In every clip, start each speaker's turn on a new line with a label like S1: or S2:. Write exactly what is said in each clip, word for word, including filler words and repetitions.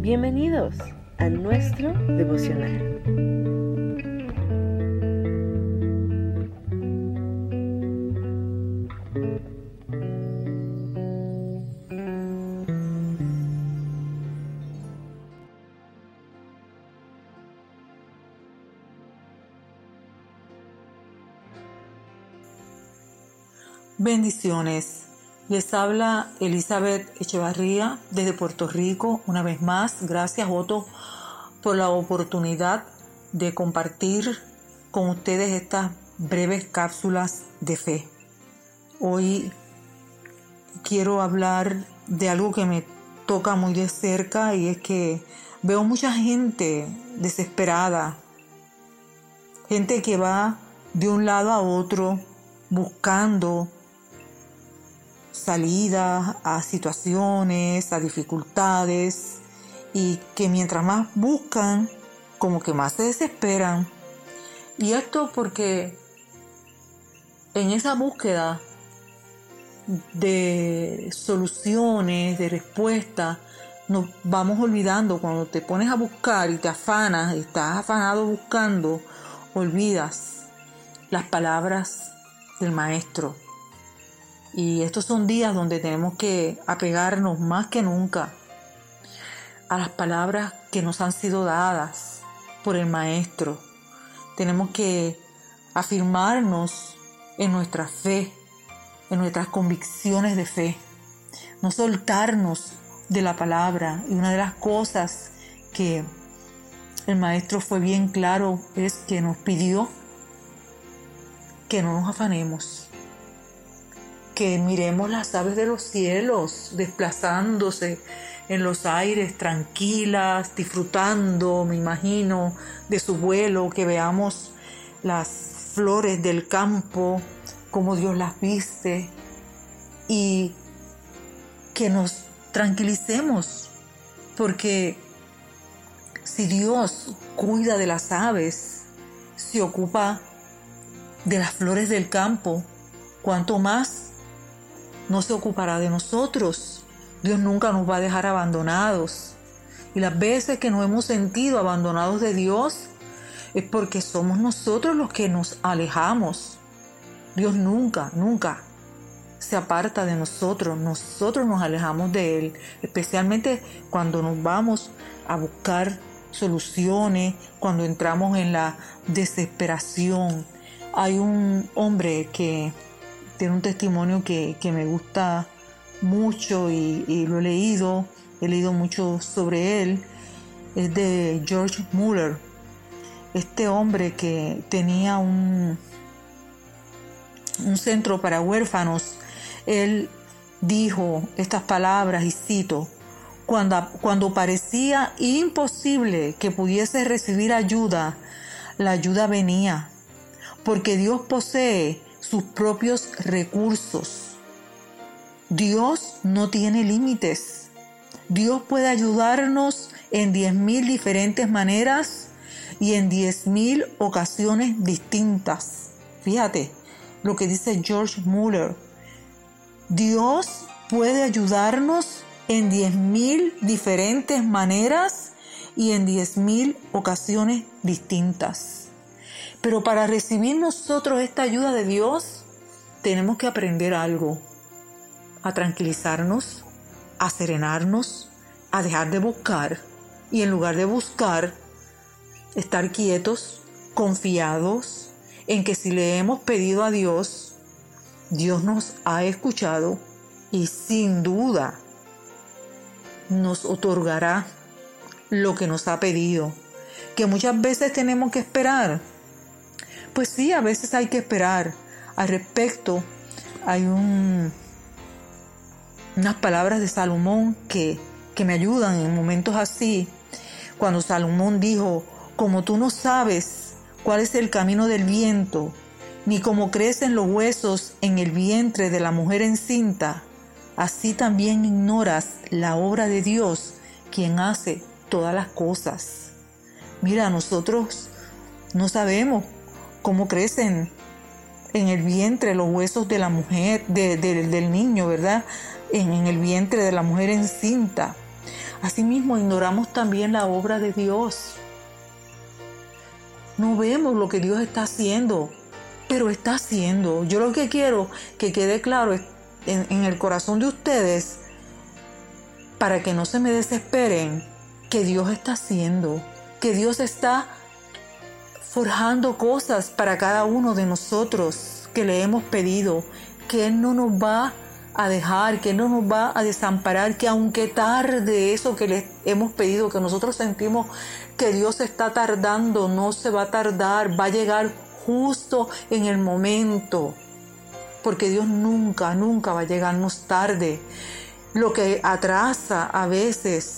S1: Bienvenidos a nuestro devocional.
S2: Bendiciones. Les habla Elizabeth Echevarría desde Puerto Rico. Una vez más, gracias Otto por la oportunidad de compartir con ustedes estas breves cápsulas de fe. Hoy quiero hablar de algo que me toca muy de cerca, y es que veo mucha gente desesperada, gente que va de un lado a otro buscando salidas a situaciones, a dificultades, y que mientras más buscan, como que más se desesperan. Y esto porque en esa búsqueda de soluciones, de respuestas, nos vamos olvidando. Cuando te pones a buscar y te afanas, estás afanado buscando, olvidas las palabras del Maestro. Y estos son días donde tenemos que apegarnos más que nunca a las palabras que nos han sido dadas por el Maestro. Tenemos que afirmarnos en nuestra fe, en nuestras convicciones de fe, no soltarnos de la palabra. Y una de las cosas que el Maestro fue bien claro es que nos pidió que no nos afanemos, que miremos las aves de los cielos desplazándose en los aires tranquilas, disfrutando, me imagino, de su vuelo, que veamos las flores del campo, como Dios las viste, y que nos tranquilicemos, porque si Dios cuida de las aves, se ocupa de las flores del campo, ¿cuánto más no se ocupará de nosotros? Dios nunca nos va a dejar abandonados. Y las veces que nos hemos sentido abandonados de Dios es porque somos nosotros los que nos alejamos. Dios nunca, nunca se aparta de nosotros. Nosotros nos alejamos de Él, especialmente cuando nos vamos a buscar soluciones, cuando entramos en la desesperación. Hay un hombre que tiene un testimonio que, que me gusta mucho y, y lo he leído, he leído mucho sobre él. Es de George Mueller. Este hombre que tenía un, un centro para huérfanos, él dijo estas palabras, y cito: cuando, cuando parecía imposible que pudiese recibir ayuda, la ayuda venía, porque Dios posee sus propios recursos. Dios no tiene límites. Dios puede ayudarnos en diez mil diferentes maneras y en diez mil ocasiones distintas. Fíjate lo que dice George Mueller. Dios puede ayudarnos en diez mil diferentes maneras y en diez mil ocasiones distintas. Pero para recibir nosotros esta ayuda de Dios, tenemos que aprender algo: a tranquilizarnos, a serenarnos, a dejar de buscar, y en lugar de buscar, estar quietos, confiados en que si le hemos pedido a Dios, Dios nos ha escuchado y sin duda nos otorgará lo que nos ha pedido. Que muchas veces tenemos que esperar. Pues sí, a veces hay que esperar. Al respecto, hay un, unas palabras de Salomón que, que me ayudan en momentos así. Cuando Salomón dijo: como tú no sabes cuál es el camino del viento, ni cómo crecen los huesos en el vientre de la mujer encinta, así también ignoras la obra de Dios, quien hace todas las cosas. Mira, nosotros no sabemos cómo crecen en el vientre los huesos de la mujer, de, de, del niño, ¿verdad? En, en el vientre de la mujer encinta. Asimismo, ignoramos también la obra de Dios. No vemos lo que Dios está haciendo, pero está haciendo. Yo lo que quiero que quede claro en, en el corazón de ustedes, para que no se me desesperen, que Dios está haciendo, que Dios está forjando cosas para cada uno de nosotros que le hemos pedido, que Él no nos va a dejar, que Él no nos va a desamparar, que aunque tarde eso que le hemos pedido, que nosotros sentimos que Dios está tardando, no se va a tardar, va a llegar justo en el momento, porque Dios nunca, nunca va a llegarnos tarde. Lo que atrasa a veces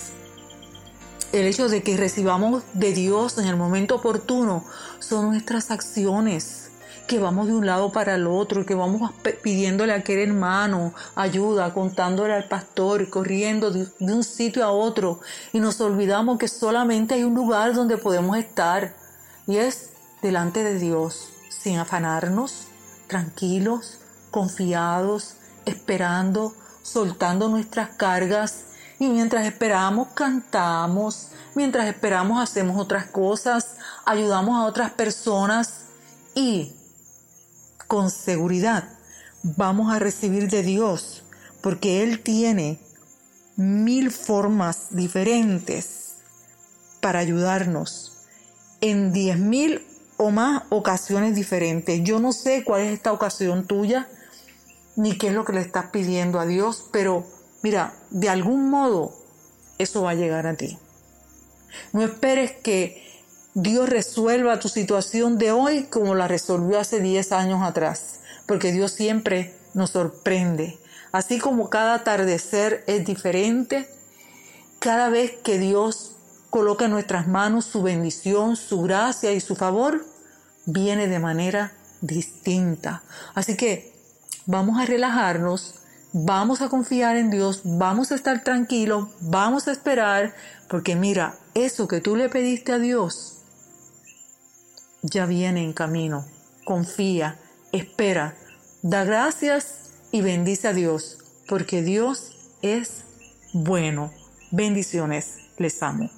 S2: el hecho de que recibamos de Dios en el momento oportuno son nuestras acciones, que vamos de un lado para el otro, que vamos pidiéndole a aquel hermano ayuda, contándole al pastor, corriendo de, de un sitio a otro, y nos olvidamos que solamente hay un lugar donde podemos estar, y es delante de Dios, sin afanarnos, tranquilos, confiados, esperando, soltando nuestras cargas. Y mientras esperamos, cantamos, mientras esperamos, hacemos otras cosas, ayudamos a otras personas y con seguridad vamos a recibir de Dios, porque Él tiene mil formas diferentes para ayudarnos en diez mil o más ocasiones diferentes. Yo no sé cuál es esta ocasión tuya, ni qué es lo que le estás pidiendo a Dios, pero mira, de algún modo eso va a llegar a ti. No esperes que Dios resuelva tu situación de hoy como la resolvió hace diez años atrás, porque Dios siempre nos sorprende. Así como cada atardecer es diferente, cada vez que Dios coloca en nuestras manos su bendición, su gracia y su favor, viene de manera distinta. Así que vamos a relajarnos, vamos a confiar en Dios, vamos a estar tranquilos, vamos a esperar, porque mira, eso que tú le pediste a Dios ya viene en camino. Confía, espera, da gracias y bendice a Dios, porque Dios es bueno. Bendiciones, les amo.